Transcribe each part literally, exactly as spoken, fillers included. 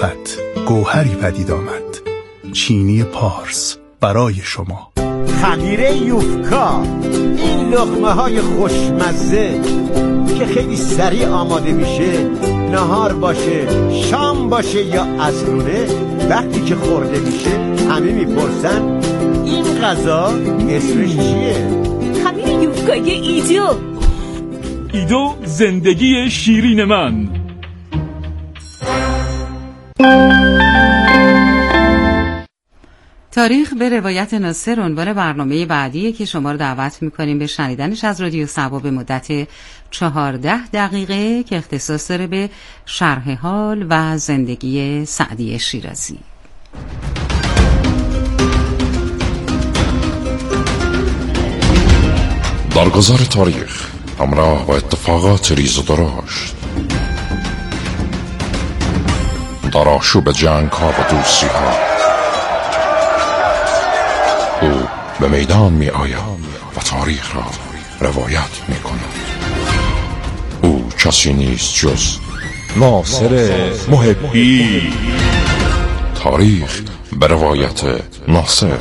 صفت گوهری پدید آمد. چینی پارس برای شما. تغییر یوفکا، این لقمه های خوشمزه که خیلی سریع آماده میشه، نهار باشه، شام باشه یا عصرونه، وقتی که خورده میشه همه میپرسن این غذا اسمش چیه؟ همین یوفکای ایدو. ایدو زندگی شیرین من. تاریخ به روایت ناصر عنوان برنامه بعدیه که شما رو دعوت میکنیم به شنیدنش از رادیو صبا به مدت چهارده دقیقه که اختصاص داره به شرح حال و زندگی سعدی شیرازی. در گذر تاریخ همراه با اتفاقات ریز و درشت، در آشوب جنگ ها و دوستی ها، او به میدان می آید و تاریخ را روایت می کند. او کسی نیست جز ناصر محبی. تاریخ به روایت ناصر.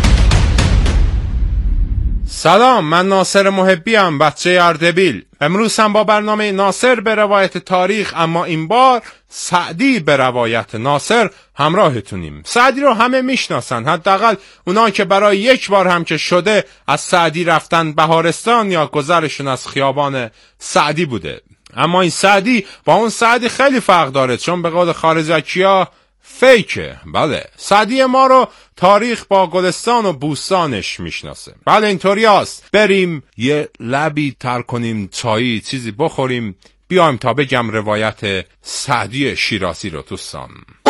سلام، من ناصر محبی ام، بچه اردبیل. امروز هم با برنامه ناصر به روایت تاریخ، اما این بار سعدی به روایت ناصر همراهتونیم. سعدی رو همه میشناسن، حداقل اونایی که برای یک بار هم که شده از سعدی رفتن بهارستان یا گذرشون از خیابان سعدی بوده. اما این سعدی با اون سعدی خیلی فرق داره، چون به قول خارجکیا فیکه. بله، سعدی ما رو تاریخ با گلستان و بوستانش میشناسه. بله اینطوری هست. بریم یه لبی تر کنیم، چایی چیزی بخوریم، بیایم تا بگم روایت سعدی شیرازی رو دوستان.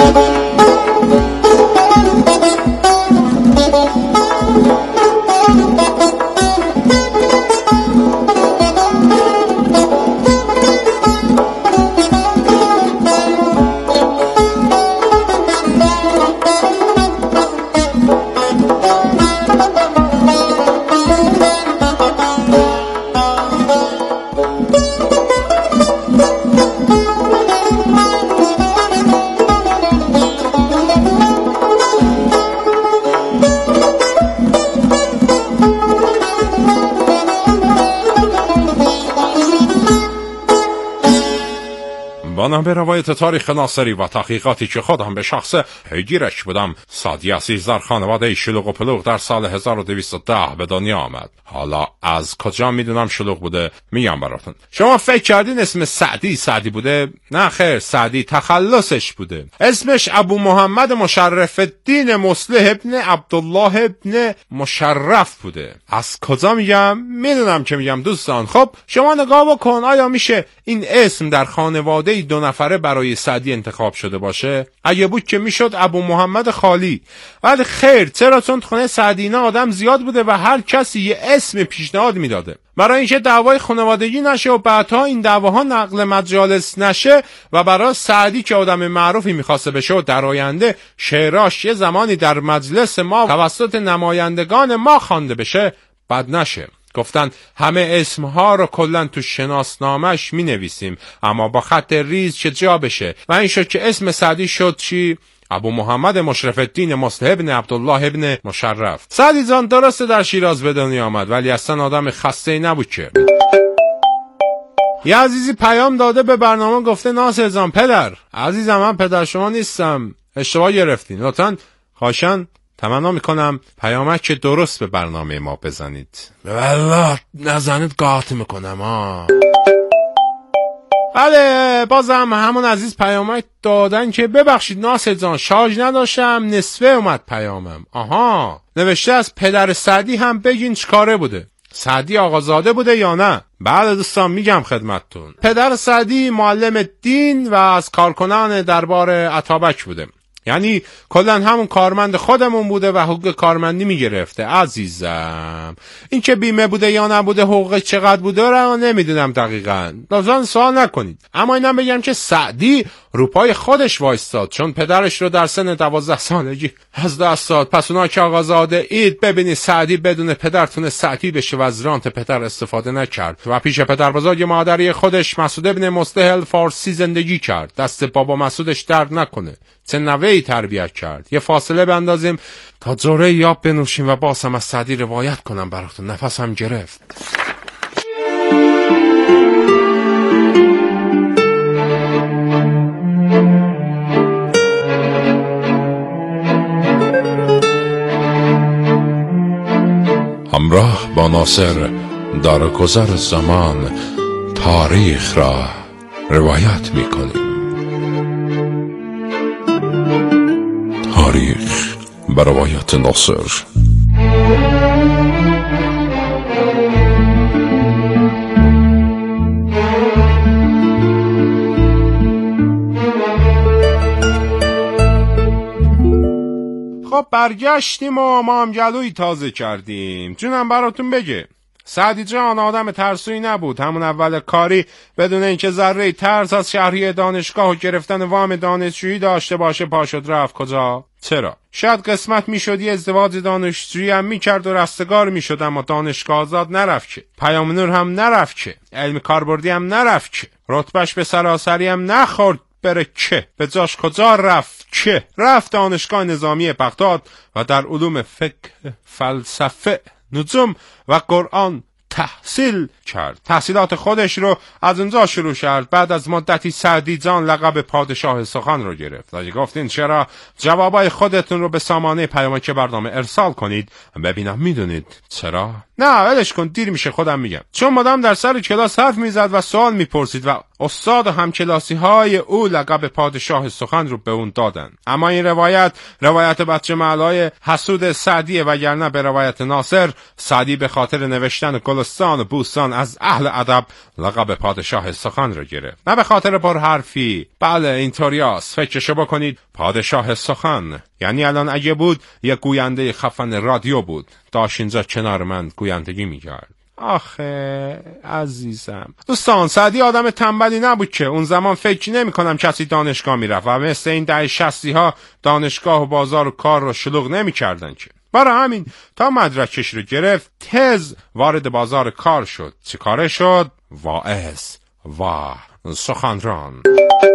بنابر به روایت تاریخ ناصری و تحقیقاتی که خودم به شخص پیگیرش بودم، سعدی عزیز در خانواده شلوغ و پلوغ در سال هزار و دویست و ده به دنیا آمد. حالا از کجا میدونم شلوغ بوده میگم براتون. شما فکر کردین اسم سعدی سعدی بوده؟ نه خیر، سعدی تخلصش بوده. اسمش ابو محمد مشرف الدین مصلح ابن عبدالله ابن مشرف بوده. از کجا میگم؟ میدونم که میگم دوستان. خب شما نگاه بکن، آیا میشه این اسم در خانواده دو نفره برای سعدی انتخاب شده باشه؟ اگه بود که میشد ابو محمد خالی. ولی خیر، چرا؟ چون خونه سعدی اینا آدم زیاد بوده و هر کسی یه اسم پیشنهاد میداده. برای اینکه دعوای خانوادگی نشه و بعدها این دعواها نقل مجالس نشه و برای سعدی که آدم معروفی میخواسته بشه و در آینده شعراش یه زمانی در مجلس ما توسط نمایندگان ما خوانده بشه بد نشه، گفتن همه اسمها رو کلن تو شناسنامش می نویسیم اما با خط ریز که جا بشه و این شد که اسم سعدی شد چی؟ ابو محمد مشرف الدین مصلح ابن عبدالله ابن مشرف. سعدی جان درسته در شیراز به دنیا آمد ولی اصلا آدم خسته نبود که. یه عزیزی پیام داده به برنامه، گفته ناصر جان پدر. عزیزم من پدر شما نیستم، اشتباه گرفتین. لطفاً خواهشاً تمنا میکنم پیامک درست به برنامه ما بزنید. والله نزنید قاطی میکنم ها. بله بازم همون عزیز پیامک دادن که ببخشید ناصر جان شارژ نداشتم، نصفه اومد پیامم. آها، نوشته از پدر سعدی هم بگین چکاره بوده، سعدی آقازاده بوده یا نه؟ بله دوستان میگم خدمتتون، پدر سعدی معلم دین و از کارکنان دربار اتابک بوده، یعنی کلن همون کارمند خودمون بوده و حقوق کارمندی میگرفته. عزیزم این که بیمه بوده یا نبوده، حقوق چقدر بوده رو نمیدونم دقیقاً، لازم سوال نکنید. اما اینم بگم که سعدی رو پای خودش وایستاد، چون پدرش رو در سن دوازده سالگی از دست داد. پس اونا که آقازاده اید ببینی سعدی بدون پدر تونه سعدی بشه و از رانت پدر استفاده نکرد و پیش پدر بزرگ مادری خودش مسعود ابن مستهل فارسی زندگی کرد. دست بابا مسعودش درد نکنه، چه نوهی تربیت کرد. یه فاصله بندازیم تا جوره یاب بنوشیم و باسم از سعدی روایت کنم براتون. نفسم گرفت. همراه با ناصر در گذر زمان تاریخ را روایت می کنیم. تاریخ به روایت ناصر. خب برگشتیم و ما هم جلوی تازه کردیم. جونم براتون بگه سعدی جان آدم ترسویی نبود. همون اول کاری بدون اینکه ذره ترس از شهری دانشگاه و گرفتن وام دانشجویی داشته باشه پا شد رفت کجا؟ چرا؟ شاید قسمت میشد یه ازدواج دانشجویی هم میکرد و رستگار میشد، اما دانشگاه آزاد نرفت که، پیام نور هم نرفت که، علم کاربردی هم نرفت که، رتبهش به سراسری هم نخورد بره که، به جاش کجا رفت که؟ رفت دانشگاه نظامی بغداد و در علوم فقه، فلسفه، نجوم و قرآن تحصیل کرد. تحصیلات خودش رو از اونجا شروع کرد. بعد از مدتی سعدی جان لقب پادشاه سخن رو گرفت. اگه گفتین چرا جوابای خودتون رو به سامانه پیامک برنامه ارسال کنید ببینم میدونید چرا؟ نه ولش کن، دیر میشه، خودم میگم. چون مدام در سر کلاس حرف میزد و سوال میپرسید و استاد و همکلاسی های او لقب پادشاه سخن رو به اون دادن. اما این روایت روایت بچه محلای حسود سعدیه، وگرنه به روایت ناصر سعدی به خاطر نوشتن گلستان و بوستان از اهل ادب لقب پادشاه سخن رو گرفت، نه به خاطر پرحرفی. بله اینطوریاست. فکرشو بکنید، پادشاه سخن یعنی الان اگه بود یک گوینده خفن رادیو بود، داشت اینجا کنار من گویندگی میکرد. آخه عزیزم دوستان، سعدی آدم تنبلی نبود که. اون زمان فکر نمی کنم کسی دانشگاه میرفت و مثل این دهه شصتی ها دانشگاه و بازار و کار رو شلوغ نمی کردن که. برای همین تا مدرکش رو گرفت تز وارد بازار کار شد. چه کاره شد؟ واعظ و سخنران.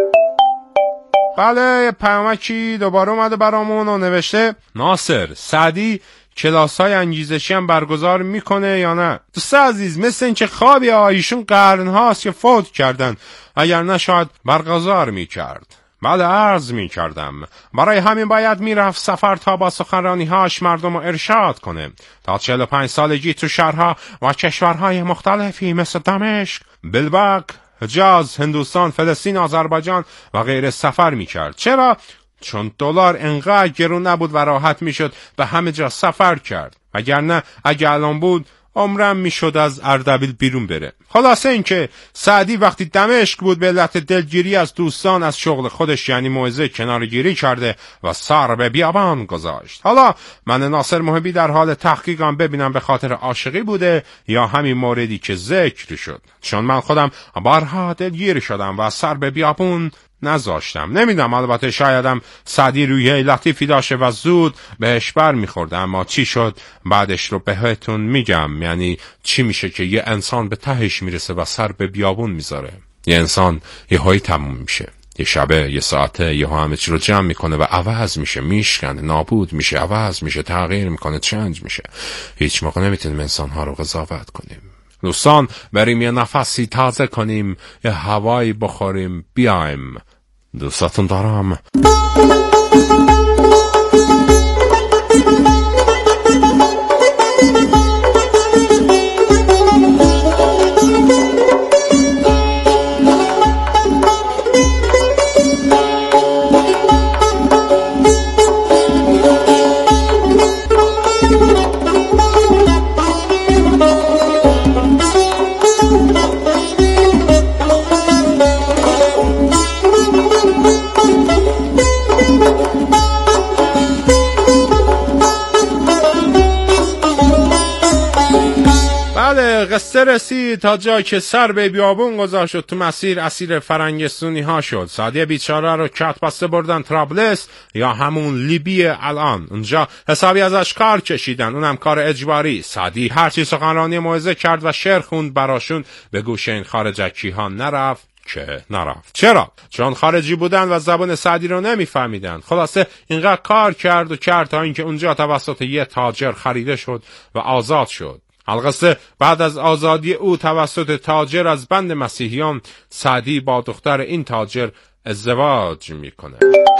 بله پیامکی دوباره اومده برامون و نوشته ناصر سعدی کلاس‌های انگیزشی هم برگزار میکنه یا نه؟ دوست عزیز مثل این که خوابی آیشون قرن هاست که فوت کردن، اگر نه شاید برگزار میکرد. بله عرض میکردم برای همین باید میرفت سفر تا با سخنرانی هاش مردم رو ارشاد کنه. تا چهل و پنج سالگی تو شهرها و کشورهای مختلفی مثل دمشق، بلبک، حجاز، هندوستان، فلسطین، آذربایجان و غیره سفر میکرد. چرا؟ چون دلار انقدر گرون نبود و راحت میشد به همه جا سفر کرد. وگرنه اگه الان بود عمرم میشد از اردبیل بیرون بره. خلاصه این که سعدی وقتی دمشق بود به علت دلگیری از دوستان از شغل خودش یعنی موعظه کنارگیری کرده و سر به بیابان گذاشت. حالا من ناصر محبی در حال تحقیقم ببینم به خاطر عاشقی بوده یا همین موردی که ذکر شد، چون من خودم بارها دلگیر شدم و سر به بیابون نذاشتم. نمیدونم، البته شایدم سعدی روی لطیفی داشته و زود بهش بر میخورده، اما چی شد بعدش رو بهتون میگم. یعنی چی میشه که یه انسان به تهش میرسه و سر به بیابون میذاره. یه انسان یه هایی تموم میشه، یه شبه یه ساعته یه ها همه چی رو جمع میکنه و عوض میشه، میشکنه، نابود میشه، عوض میشه، تغییر میکنه، چنج میشه. هیچ موقع نمیتونیم انسان ها رو قضاوت کنیم. دوستان بریم یه نفسی تازه کنیم، یه هوایی بخوریم، بیایم. دوستاتون دارم. قصه رسید تا جایی که سر به بیابون گذاشت و تو مسیر اسیر فرنگستونی ها شد. سعدی بیچاره رو کت بسته بردن طرابلس یا همون لیبی الان. اونجا حسابی ازش کار کشیدن، اونم کار اجباری. سعدی هرچی سخنرانی موعظه کرد و شعر خوند براشون به گوش این خارجکی ها نرفت که نرفت. چرا؟ چون خارجی بودن و زبان سعدی رو نمیفهمیدن. خلاصه اینقدر کار کرد و کرد تا اینکه اونجا توسط یه تاجر خریده شد و آزاد شد. القصه بعد از آزادی او توسط تاجر از بند مسیحیان، سعدی با دختر این تاجر ازدواج میکنه.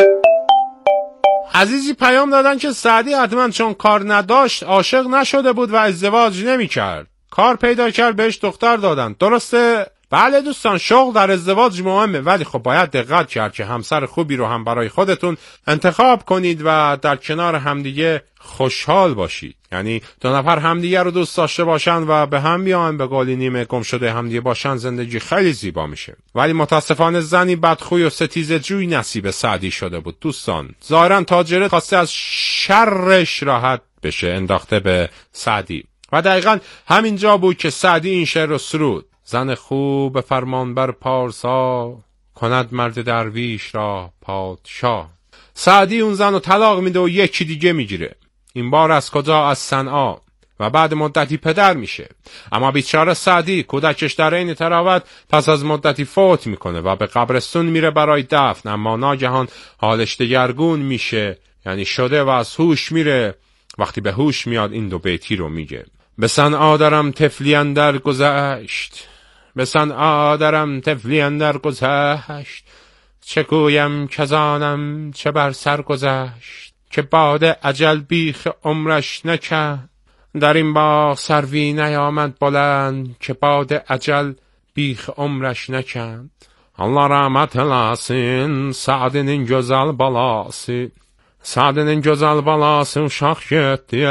عزیزی پیام دادن که سعدی حتما چون کار نداشت عاشق نشده بود و ازدواج نمیکرد. کار پیدا کرد بهش دختر دادن. درسته؟ بله دوستان، شغل در ازدواج مهمه، ولی خب باید دقت کرد که همسر خوبی رو هم برای خودتون انتخاب کنید و در کنار همدیگه خوشحال باشید. یعنی دو نفر همدیگه رو دوست داشته باشن و به هم بیان، به قولی نیمه گم شده همدیگه باشن، زندگی خیلی زیبا میشه. ولی متاسفانه زنی بدخوی و ستیزه جوی نصیب سعدی شده بود. دوستان ظاهرا تاجره خواسته از شرش راحت بشه، انداخته به سعدی و دقیقاً همینجا بود که سعدی این شعر رو سرود: زن خوب فرمانبر پارسا، کند مرد درویش را پادشاه. سعدی اون زن رو طلاق میده و یکی دیگه میگیره. این بار از کجا؟ از صنعا. و بعد مدتی پدر میشه. اما بیچاره سعدی کودکش در این تراوت پس از مدتی فوت میکنه و به قبرستون میره برای دفن. اما ناگهان حالش دگرگون میشه، یعنی شده و از هوش میره. وقتی به هوش میاد این دو بیتی رو میگه: به صنعا درم طفلی اندر گذشت، به صنعا درم طفلی اندر گذشت، چه گویم کزانم چه بر سر گذشت، که باد اجل بیخ عمرش نکرد، در این باغ سروی نیامد بلند، که باد اجل بیخ عمرش نکرد. Allah rahmet eləsin Sa'dinin gözəl balası, Sa'dinin gözəl balası uşaq getdi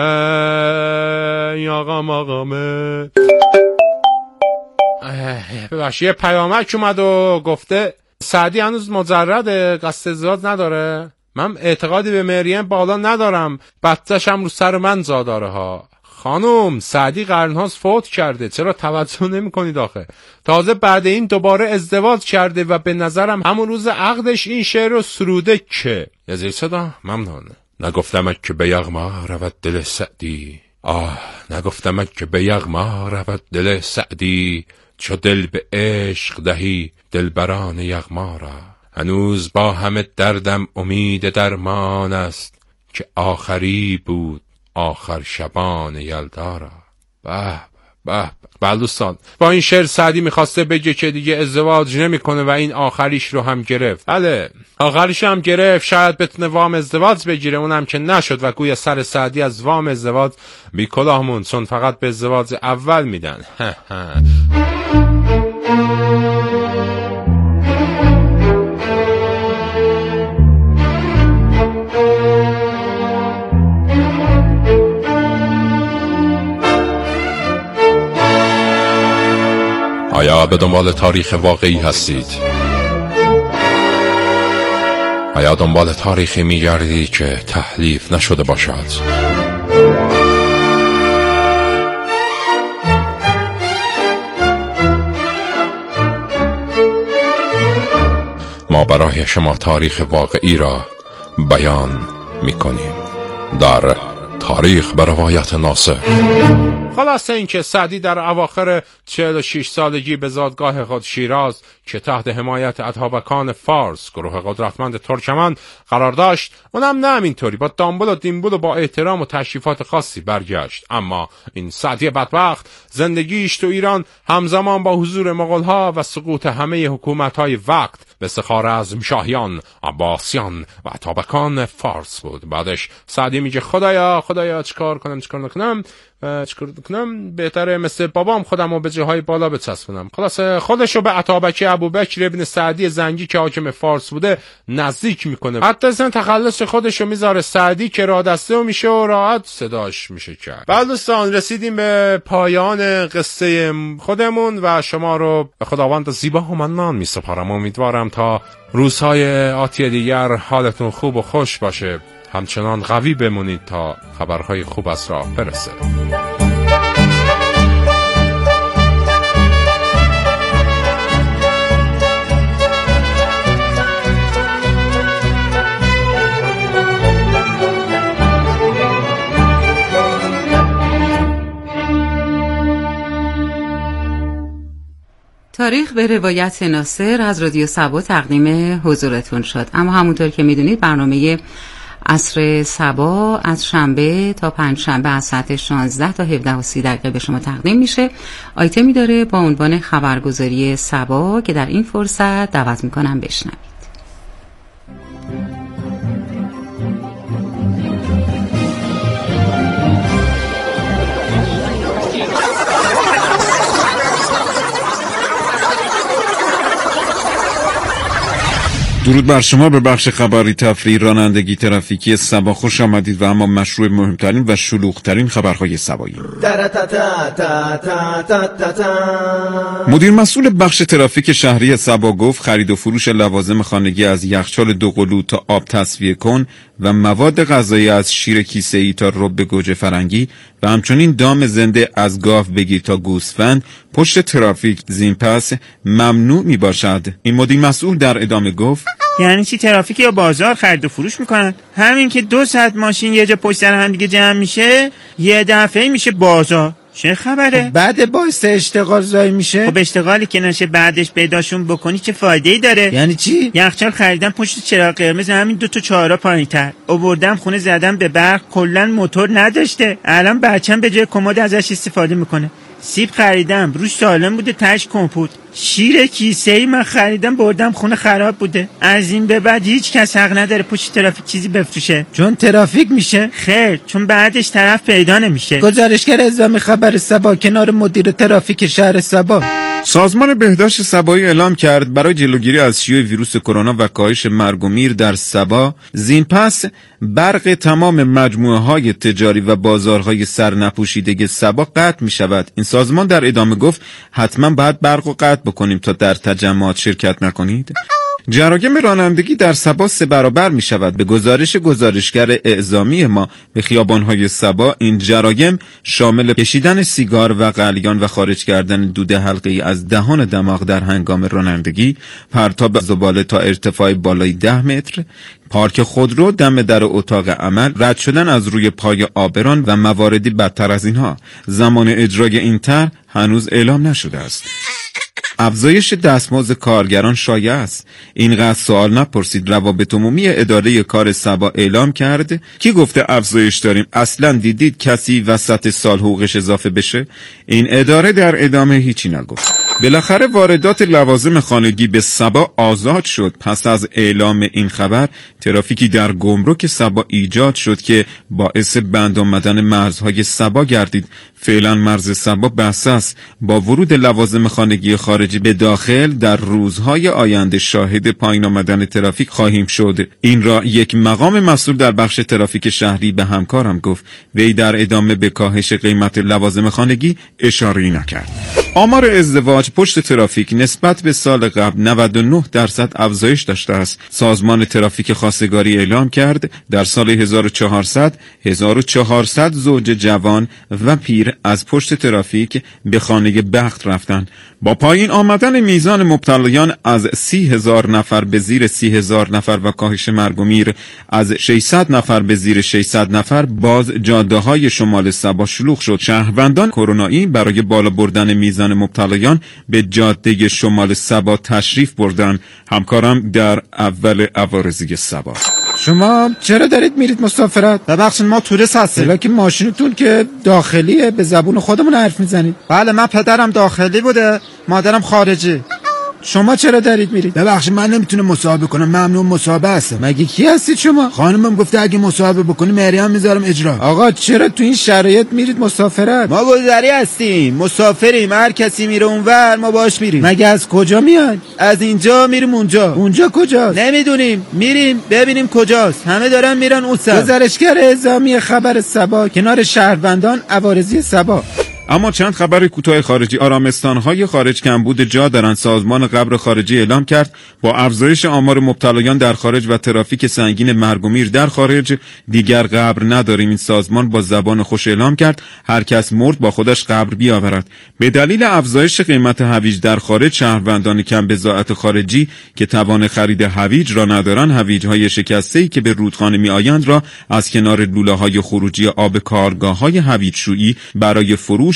یاغم آقامه. ببخشید یه پیامک اومد و گفته سعدی هنوز مجرده، قصد ازدواج نداره. من اعتقادی به مریم بالا ندارم، بچه‌ش هم رو سر من جا داره ها. خانم سعدی قرنهاست فوت کرده، چرا توجه نمی کنید آخه؟ تازه بعد این دوباره ازدواج کرده و به نظرم همون روز عقدش این شعر رو سروده که یه زیر صدا ممنون. نگفتمک که به یغما رود دل سعدی، آه نگفتمک که به یغما رود دل سعدی، چو دل به عشق دهی دلبران یغما را، هنوز با همه دردم امید درمان است، که آخری بود آخر شبان یلدا را. به به به دوستان، با این شعر سعدی میخواسته بگه که دیگه ازدواج نمیکنه و این آخریش رو هم گرفت. بله آخریش هم گرفت، شاید بتونه وام ازدواج بگیره، اونم که نشد و گویا سر سعدی از وام ازدواج بی کلاه موند، چون فقط به ازدواج اول میدن. آیا به دنبال تاریخ واقعی هستید؟ آیا دنبال تاریخی می‌گردید که تحریف نشده باشد؟ ما برای شما تاریخ واقعی را بیان می‌کنیم در تاریخ به روایت ناصر. خلاصه این که سعدی در اواخر چهل و شش سالگی به زادگاه خود شیراز که تحت حمایت اتابکان فارس، گروه قدرتمند ترکمن، قرار داشت، اونم نه همینطوری با دامبل و دیمبل و با احترام و تشریفات خاصی برگشت. اما این سعدی بدبخت زندگیش تو ایران همزمان با حضور مغول‌ها و سقوط همه حکومت‌های وقت مثل خوارزم شاهیان، عباسیان و اتابکان فارس بود. بعدش سعدی میگه خدایا خدایا چیکار کنم چیکار نکنم و چیکار کنم، بهتره مثل بابام خودم رو به جاهای بالا بچسبونم. خلاصه خودشو به اتابک ابوبکر ابن سعدی زنگی که حاکم فارس بوده نزدیک میکنه. حتی اصلا تخلص خودشو میذاره سعدی که راه دسته و میشه و راحت صداش میشه کرد. بعد دوستان رسیدیم به پایان قصه خودمون و شما رو به خداوند زیبا و منان میسپارم. امیدوارم تا روزهای آتی دیگر حالتون خوب و خوش باشه، همچنان قوی بمونید تا خبرهای خوب از راه برسه. تاریخ به روایت ناصر از رادیو سبا تقدیم حضورتون شد. اما همونطور که میدونید برنامه عصر سبا از شنبه تا پنج شنبه از ساعت شانزده تا هفده و سی دقیقه به شما تقدیم میشه. آیتمی داره با عنوان خبرگزاری سبا که در این فرصت دعوت میکنم بشنوید. درود بر شما. به بخش خبری تفریحی رانندگی ترافیکی سبا خوش آمدید و اما مشروع مهمترین و شلوغ‌ترین خبرهای سبایی. مدیر مسئول بخش ترافیک شهری سبا گفت خرید و فروش لوازم خانگی از یخچال دوقلو تا آب تصفیه کن و مواد غذایی از شیر کیسه‌ای تا رب گوجه فرنگی و همچنین دام زنده از گاو بگیر تا گوسفند پشت ترافیک زین پس ممنوع می باشد. این مدیر مسئول در ادامه گفت یعنی چی؟ ترافیک یا بازار خرید و فروش میکنن؟ همین که دو ساعت ماشین یه جا پشت سر هم دیگه جمع میشه یه دفعه میشه بازار. چه خبره؟ بعد باعث اشتغال زایی میشه. خب اشتغالی که نشه بعدش پیداشون بکنی چه فایده ای داره؟ یعنی چی؟ یخچال خریدم پشت چراغ قرمز همین دو تا چهارراه پایین‌تر آوردم خونه زدم به برق کلا موتور نداشته. الان بچه‌م به جای کمد ازش استفاده میکنه. سیب خریدم روش سالم بوده تاش کمپوت. شیر کیسه‌ای من خریدم بردم خونه خراب بوده. از این به بعد هیچ کس حق نداره پشت ترافیک چیزی بفروشه چون ترافیک میشه. خیر چون بعدش طرف پیدا نمیشه. گزارشگر اعزام خبر سبا کنار مدیر ترافیک شهر سبا. سازمان بهداشت سبایی اعلام کرد برای جلوگیری از شیوع ویروس کرونا و کاهش مرگ و میر در سبا زین پس برق تمام مجموعه‌های تجاری و بازارهای سرنپوشیده سبا قطع می شود. این سازمان در ادامه گفت حتما باید برق رو قطع بکنیم تا در تجمعات شرکت نکنید. جرایم رانندگی در سبا سه برابر می شود. به گزارش گزارشگر اعزامی ما به خیابان‌های سبا این جرایم شامل کشیدن سیگار و قلیان و خارج کردن دود حلقه‌ای از دهان دماغ در هنگام رانندگی، پرتاب زباله تا ارتفاع بالای ده متر، پارک خودرو دم در اتاق عمل، رد شدن از روی پای عابران و مواردی بدتر از اینها. زمان اجرای این طرح هنوز اعلام نشده است. افزایش دستمزد کارگران شایع است. اینقدر سوال نپرسید. روابط عمومی اداره کار سبا اعلام کرد. کی گفته افزایش داریم؟ اصلا دیدید کسی وسط سال حقوقش اضافه بشه؟ این اداره در ادامه هیچی نگفت. بالاخره واردات لوازم خانگی به سبا آزاد شد. پس از اعلام این خبر ترافیکی در گمرک سبا ایجاد شد که باعث بند آمدن مرزهای سبا گردید. فعلا مرز سبا بسته است. با ورود لوازم خانگی خارجی به داخل در روزهای آینده شاهد پایین آمدن ترافیک خواهیم شد. این را یک مقام مسئول در بخش ترافیک شهری به همکارم گفت. وی در ادامه به کاهش قیمت لوازم خانگی اشاره‌ای نکرد. آمار ازدواج پشت ترافیک نسبت به سال قبل نود و نه درصد افزایش داشته است. سازمان ترافیک خواستگاری اعلام کرد در سال هزار و چهارصد هزار و چهارصد زوج جوان و پیر از پشت ترافیک به خانه بخت رفتند. با پایین آمدن میزان مبتلایان از سی هزار نفر به زیر سی هزار نفر و کاهش مرگ و میر از ششصد نفر به زیر ششصد نفر، باز جاده های شمال سبا شلوغ شد. شهروندان کرونایی برای بالا بردن میزان مبتلایان به جاده شمال سبا تشریف بردند. همکارم در اول عوارضی سبا. شما چرا دارید میرید مسافرت؟ ببخشید ما توریست هستیم. که ماشینتون که داخلیه به زبون خودمون حرف میزنید. بله من پدرم داخلی بوده مادرم خارجی. شما چرا دارید میرید؟ ببخشید من نمیتونم مصاحبه کنم، ممنون مصاحبه هستم. مگه کی هستید شما؟ خانمم گفته اگه مصاحبه بکنی مریم میذارم اجرا. آقا چرا تو این شرایط میرید مسافرت؟ ما گذری هستیم، مسافریم، هر کسی میره اونور ما باش میریم. مگه از کجا میاد؟ از اینجا میریم اونجا. اونجا کجاست؟ نمیدونیم، میریم ببینیم کجاست. همه دارن میرن اون سر. گزارشگر اعزامی خبر سبا کنار شهروندان عوارضی سبا. اما چند خبر کوتاه خارجی. آرامستان‌های خارج کمبود جا دارند. سازمان قبر خارجی اعلام کرد با افزایش آمار مبتلایان در خارج و ترافیک سنگین مرگ و میر در خارج دیگر قبر نداریم. این سازمان با زبان خوش اعلام کرد هر کس مرد با خودش قبر بیاورد. به دلیل افزایش قیمت هویج در خارج، شهروندان کم بضاعت خارجی که توان خرید هویج را ندارند، هویج‌های شکسته‌ای که به رودخانه می‌آیند را از کنار لوله‌های خروجی آب کارگاه‌های هویج‌شویی برای فروش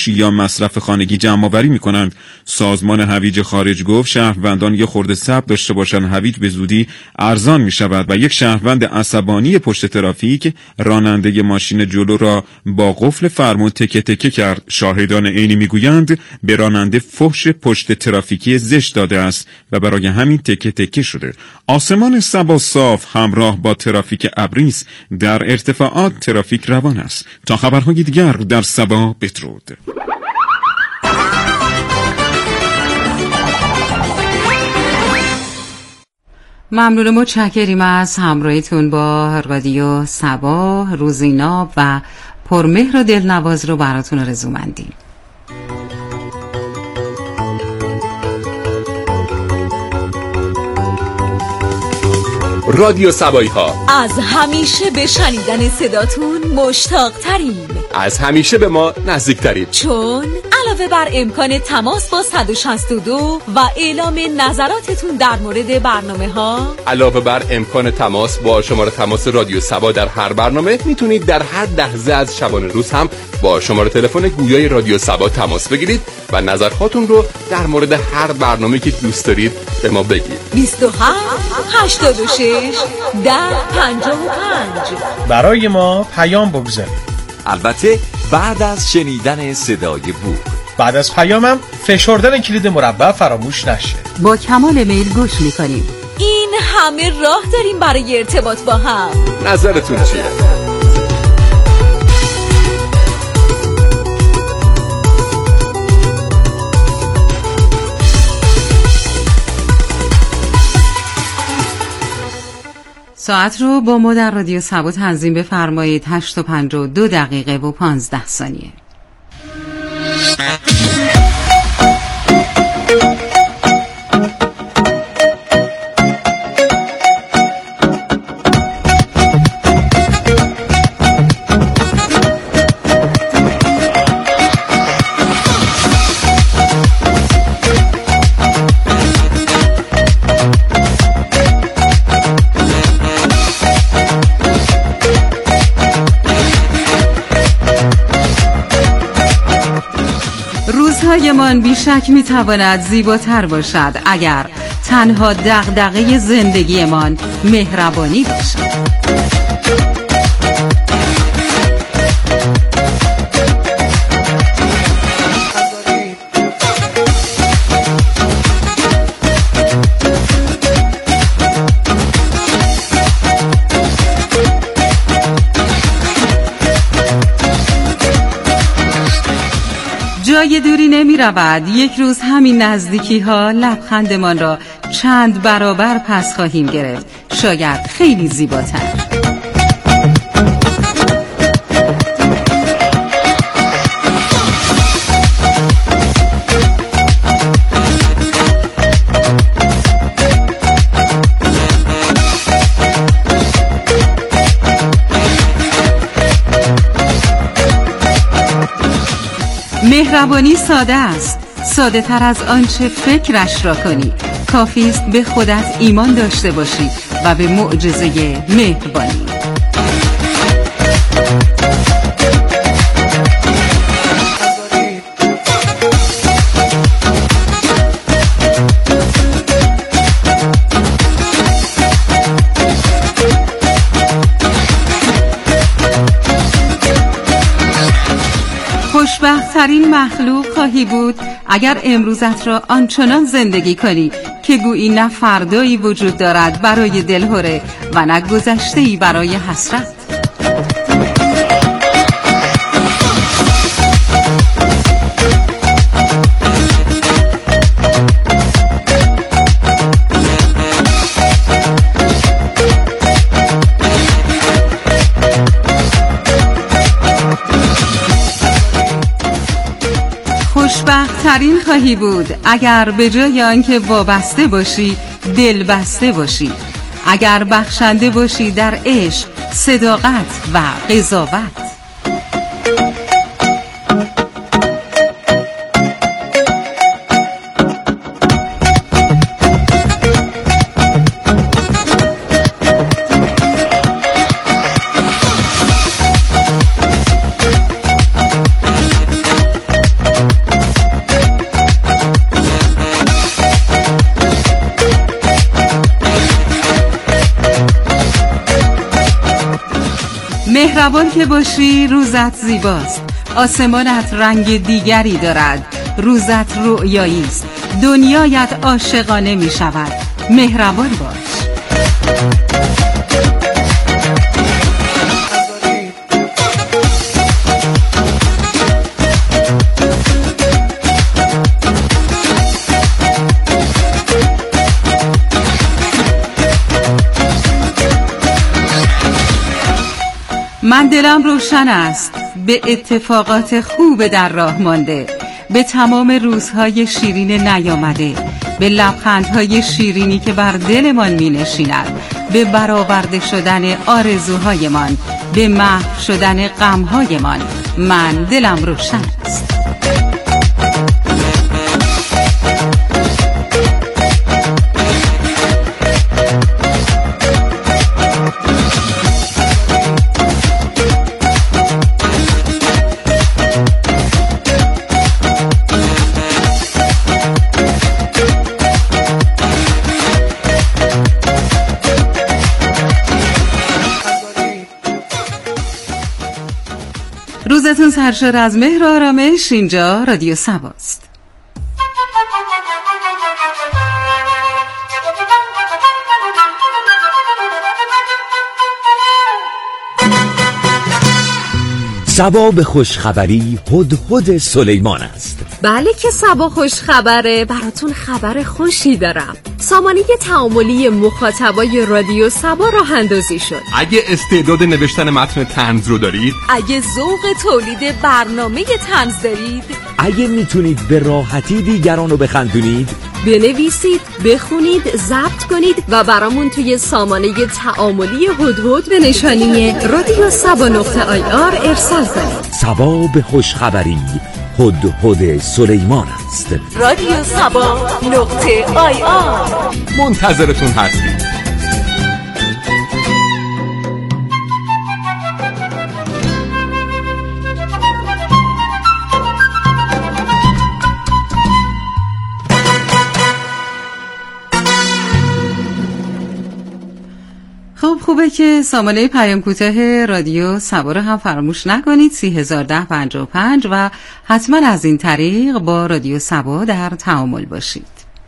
فروش یا مصرف خانگی جمع آوری می‌کنند. سازمان هویج خارج گفت شهروندان یه خورده صبر داشته باشند، هویج به زودی ارزان می‌شود و یک شهروند عصبانی پشت ترافیک راننده ماشین جلو را با قفل فرمون تکه تکه کرد. شاهدان عینی می‌گویند به راننده فحش پشت ترافیکی زشت داده است و برای همین تکه تکه شده. آسمان سبا صاف همراه با ترافیک ابری است. در ارتفاعات ترافیک روان است. تا خبرهای دیگر در سبا بدرود. ممنون، متشکریم از همراهیتون با رادیو سبا. روزی ناب و پرمهر و دلنواز رو براتون رزومندیم. رادیو سبایی ها از همیشه به شنیدن صداتون مشتاق تریم، از همیشه به ما نزدیک تریم، چون علاوه بر امکان تماس با صد و شصت و دو و اعلام نظراتتون در مورد برنامه ها، علاوه بر امکان تماس با شماره تماس رادیو سبا در هر برنامه، میتونید در هر لحظه از شبانه روز هم با شماره تلفن گویای رادیو سبا تماس بگیرید و نظرهاتون رو در مورد هر برنامه‌ای که دوست دارید به ما بگید. بیست و هفت هشتاد و شش ده پنجاه و پنج برای ما پیام بگذارید. البته بعد از شنیدن صدای بوق. بعد از پیامم فشردن کلید مربع فراموش نشه. با کمال میل گوش میکنیم. این همه راه داریم برای ارتباط با هم. نظرتون چیه؟ ساعت رو با ما در رادیو سبا تنظیم بفرمایید. هشت و پنجاه و دو دقیقه و پانزده ثانیه. روزهایمان بیشک میتواند زیباتر باشد اگر تنها دغدغه زندگیمان مهربانی باشد. جای دوری نمی رود. یک روز همین نزدیکی ها لبخندمان را چند برابر پس خواهیم گرفت، شاید خیلی زیباتر. مهربانی ساده است، ساده تر از آنچه فکرش را کنی. کافی است به خودت ایمان داشته باشی و به معجزه مهربانی. خوشبخت ترین مخلوق خواهی بود اگر امروزت را آنچنان زندگی کنی که گویی نه فردایی وجود دارد برای دلهره و نه گذشته‌ای برای حسرت. خوشبخت ترین خواهی بود اگر به جای آنکه وابسته باشی دل بسته باشی، اگر بخشنده باشی در عشق، صداقت و قضاوت. مهربان که باشی روزت زیباست، آسمانت رنگ دیگری دارد، روزت رؤیایی است، دنیایت عاشقانه می شود. مهربان باش. من دلم روشن است، به اتفاقات خوب در راه مانده، به تمام روزهای شیرین نیامده، به لبخندهای شیرینی که بر دلمان می نشیند، به برآورده شدن آرزوهایمان، به محو شدن غمهایمان. من دلم روشن است. روزتون سرشار از مهر و آرامش. اینجا رادیو سباست. سبا به خوشخبری هدهد سلیمان است. بله که سبا خوش خبره. براتون خبر خوشی دارم. سامانه تعاملی مخاطبای رادیو سبا راه اندازی شد. اگه استعداد نوشتن متن طنز رو دارید، اگه ذوق تولید برنامه طنز دارید، اگه میتونید به راحتی دیگران رو بخندونید، بنویسید، بخونید، ضبط کنید و برامون توی سامانه تعاملی هدهد به نشانی رادیو سبا نقطه آی آر ارسال کنید. سبا به خوشخبری هدهد سلیمان است. رادیو سبا نقطه آی آر. منتظرتون هستیم. خب خوبه که سامانه پیام کوتاه رادیو سبا رو هم فراموش نکنید، سی هزار ده پنجاه و پنج، و حتما از این طریق با رادیو سبا در تعامل باشید.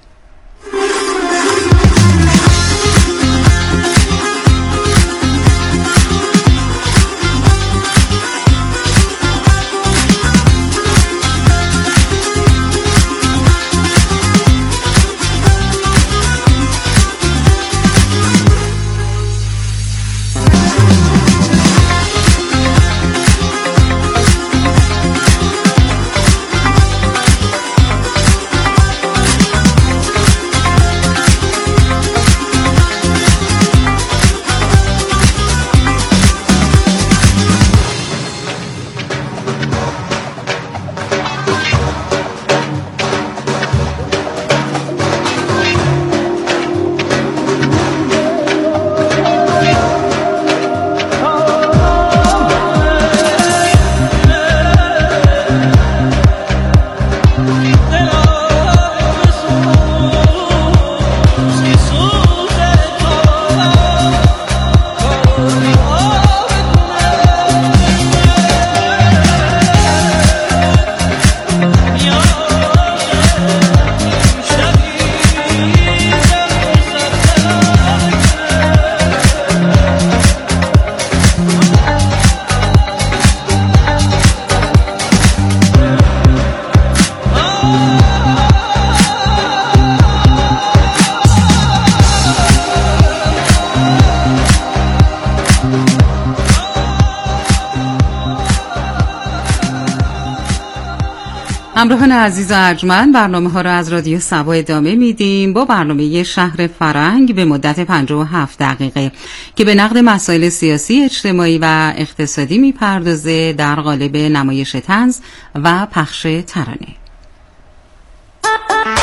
همراهان عزیز و ارجمند، برنامه ها را از رادیو سبا ادامه میدیم با برنامه شهر فرنگ به مدت پنجاه و هفت دقیقه که به نقد مسائل سیاسی، اجتماعی و اقتصادی میپردازه در قالب نمایش طنز و پخش ترانه.